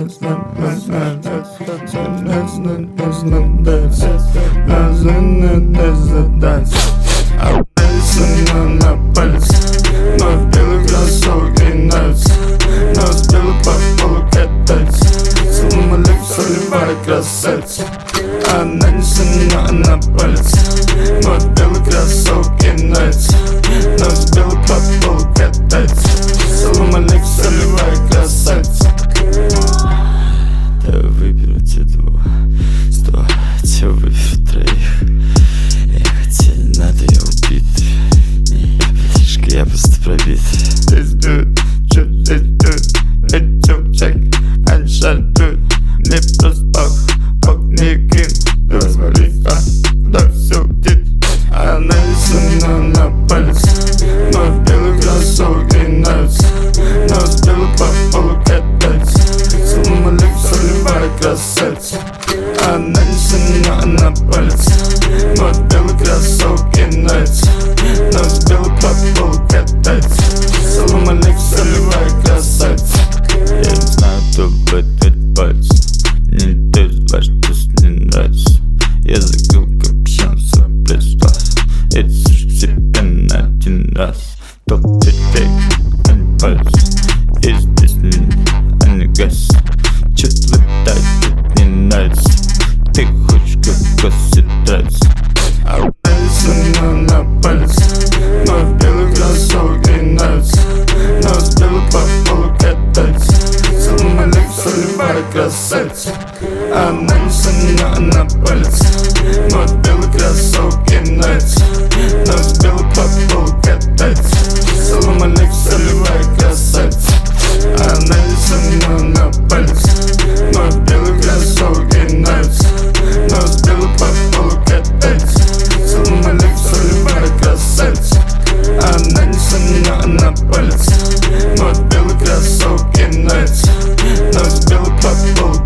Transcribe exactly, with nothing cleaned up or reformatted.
на палец, но в белых кроссовке нравится. Нос белый по полу катается. Салам алейкум, соливай красавица. Она не сына, она палец, но в белых кроссовке нравится. Нос белый по полу катается. Салам алейкум, соливай красавица. Да выберу те двух, сто, те выберу троих. Эх, хотя не надо, я убит. Не, фишка, я просто пробит. This dude, что здесь dude? Эй, чувчик, они шальтуют. Не просто пах, пах не кин. Развали, а, да все где. Она не сына, на палец, но в белых кроссовке нравится. Нос белый по полу катается. Салам алейкум, соливай красавица. Она не сына, на палец, но в белых кроссовке нравится. Нос белый по полу катается. Салам алейкум, соливай красавица. Я не знаю, кто будет пальцы. Мне не дают важно, просто не нравится. Я закрыл капюшон, свой блеск глаз. Эти сушки себе на один раз. Топ детей, а не пальцы. И здесь не, а не газ. Чё ты летаешь, тут не нравится. Ты хочешь как гости нравится. Сына на палец, но в белых кроссовке нравится. Нос белый по полу катается. Салам алейкум, соливай красавица. Она не сына, на палец, но в белых кроссовке нравится. Нос белый по полу катается. Салам алейкум, соливай красавица. Она не сына, на палец, но в белых кроссовке нравится. Нос белый по полу катается. Салам алейкум, соливай красавица. Она не сына, на палец, но в белых кроссовке нравится. Нос белый по полу